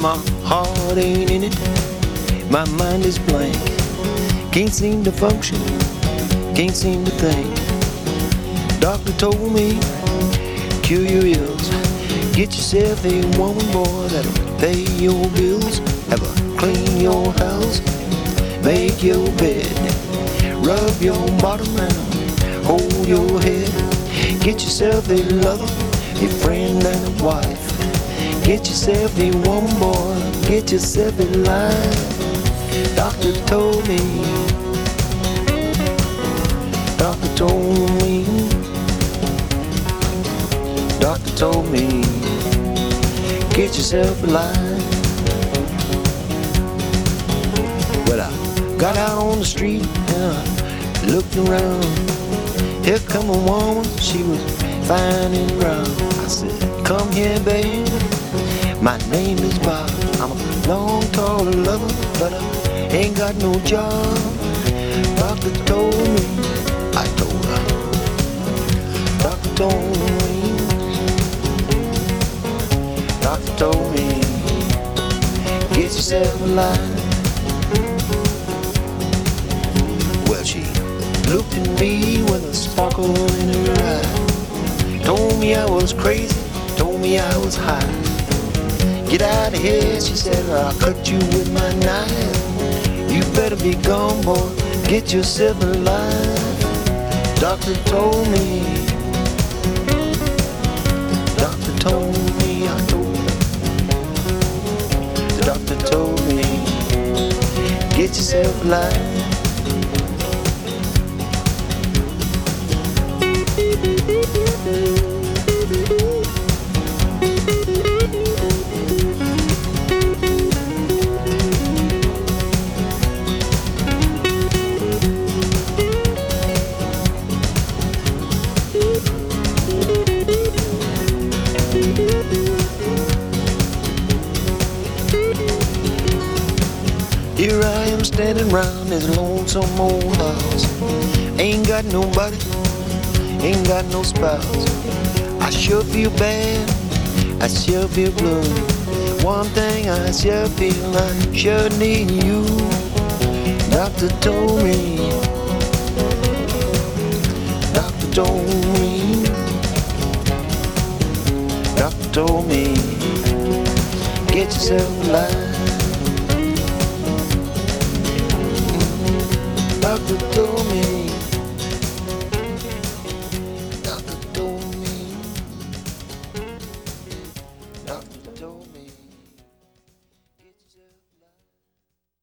my heart ain't in it. My mind is blank. Can't seem to function. Can't seem to think. Doctor told me, cure your ills. Get yourself a woman, boy, that'll pay your bills. Have her clean your house. Make your bed. Rub your bottom and hold your head. Get yourself a lover, a friend and a wife. Get yourself a woman, boy. Get yourself a life. Doctor told me. Doctor told me. Doctor told me. Get yourself a life. Well, I got out on the street and I looked around. Here come a woman, she was fine and brown. I said, come here, babe. My name is Bob. I'm a long, tall lover, but I ain't got no job. Doctor told me, I told her. Doctor told me. Doctor told me, get yourself a life. Well, she looked at me with a sparkle in her eye. Told me I was crazy, told me I was high. Get out of here, she said, I'll cut you with my knife. You better be gone, boy, get yourself a life. Doctor told me. Doctor told me, I told her. The doctor told me, get yourself a life. Here I am standing round this lonesome old house. Ain't got nobody, ain't got no spouse. I sure feel bad, I sure feel blue. One thing I sure feel, I sure need you. Doctor told me. Doctor told me. Doctor told me, get yourself a life. Doctor told